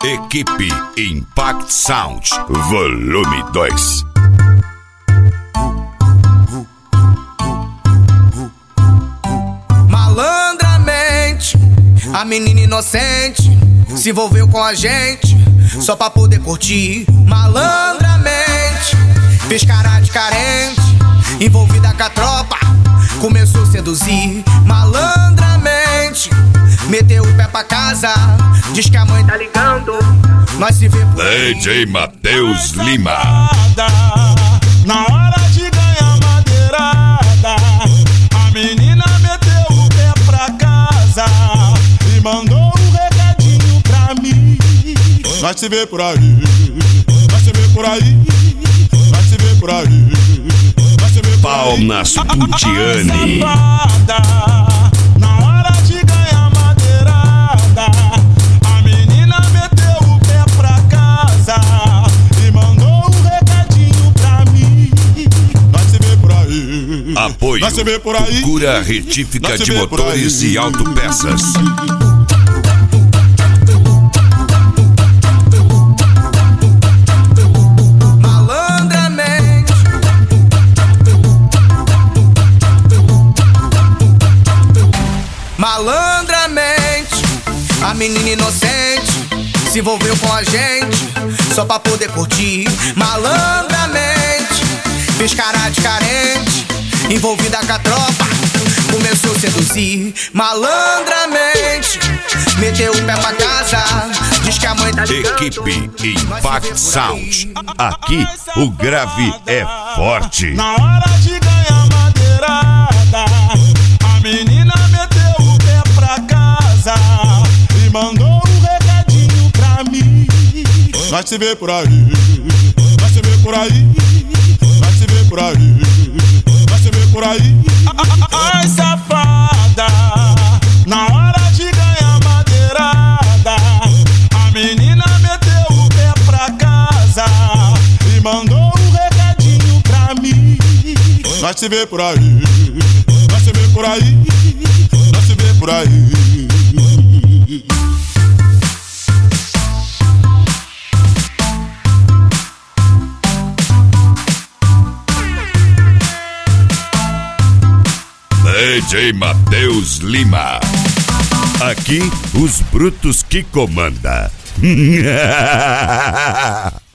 Equipe Impact Sound, volume 2. Malandramente, a menina inocente se envolveu com a gente só pra poder curtir. Malandramente, fez cara de carente, envolvida com a tropa, começou a seduzir. Malandramente, meteu o pé pra casa, diz que a mãe tá ligando, nós se vê por aí. DJ Matheus Lima. Na hora de ganhar madeirada, a menina meteu o pé pra casa e mandou um recadinho pra mim. Nós se vê por aí, nós se vê por aí, nós se vê por aí, nós se vê por aí. Pau nas Putiane. Na hora de ganhar madeirada, a menina meteu o pé pra casa e mandou um recadinho pra mim. Nós se vê por aí. Apoio Nós se vê por aí. Cura retífica Nós se de vê por motores aí. e autopeças. Malandramente, a menina inocente se envolveu com a gente só pra poder curtir. Malandramente, fez cara de carente, envolvida com a tropa, começou a seduzir. Malandramente, meteu o pé pra casa, diz que a mãe tá ligando. Equipe Impact Sound. Aqui o grave é forte. Na hora de ganhar madeirada, a menina meteu o pé pra casa e mandou um recadinho pra mim. Nós se vê por aí, nós se vê por aí, nós se vê por aí, nós se vê por aí. Ai, safada, na hora de ganhar madeirada, a menina meteu o pé pra casa e mandou um recadinho pra mim. Nós se vê por aí, nós se vê por aí, nós se vê por aí. DJ Matheus Lima. Aqui os brutos que comanda.